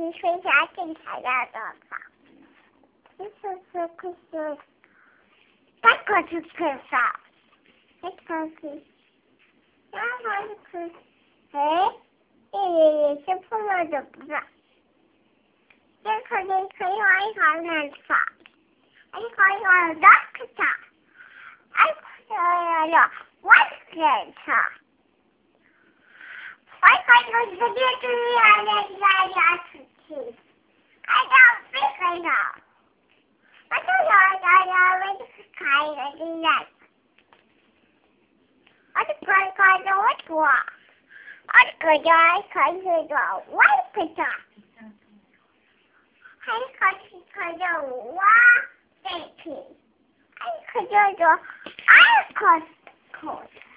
其实啥正常的法？就是可是，那个是可啥？那个是，那个是，哎，也是碰到的不是？这可能可以玩一下那法，还可以玩那个啥，还可以玩外人啥。我可以直接注意呀事情，还要飞很好。我就要开一个这样，我就开着我做，我可以开着我可以，还开着我飞机，还开着I could